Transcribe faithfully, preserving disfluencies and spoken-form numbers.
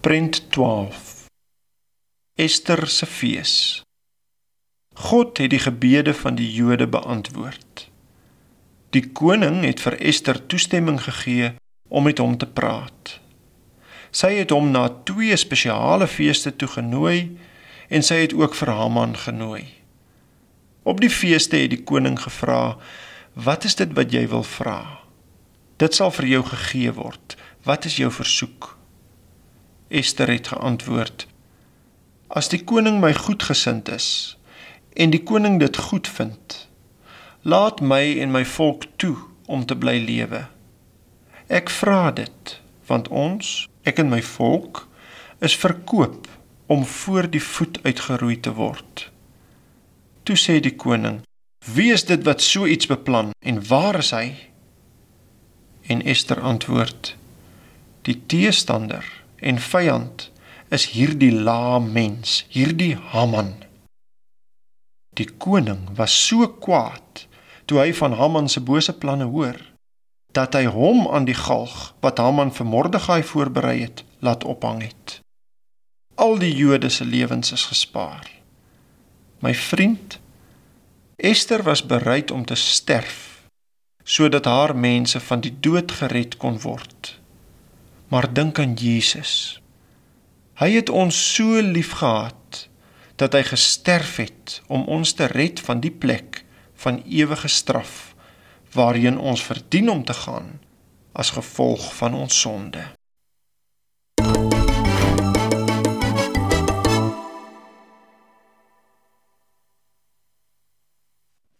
Prent twaalf. Ester se fees. God het die gebede van die Jode beantwoord. Die koning het vir Ester toestemming gegee om met hom te praat. Sy het hom na twee spesiale feeste toegenooi en sy het ook vir Haman genooi. Op die feeste het die koning gevra, wat is dit wat jy wil vra? Dit sal vir jou gegee word. Wat is jou versoek? Ester het geantwoord, as die koning my goedgesind is, en die koning dit goed vind, laat my en my volk toe om te bly lewe. Ek vra dit, want ons, ek en my volk, is verkoop om voor die voet uitgeroei te word. Toe sê die koning, wie is dit wat so iets beplan, en waar is hy? En Ester antwoord, die teestander en vyand is hierdie laa mens, hierdie Haman. Die koning was so kwaad, toe hy van Haman se bose planne hoor, dat hy hom aan die galg, wat Haman vir Mordegai voorberei het, laat ophang het. Al die Jode se lewens is gespaar. My vriend, Ester was bereid om te sterf, sodat haar mense van die dood gered kon word. Maar dink aan Jesus. Hy het ons so lief gehad, dat hy gesterf het om ons te red van die plek van ewige straf, waarheen ons verdien om te gaan, as gevolg van ons sonde.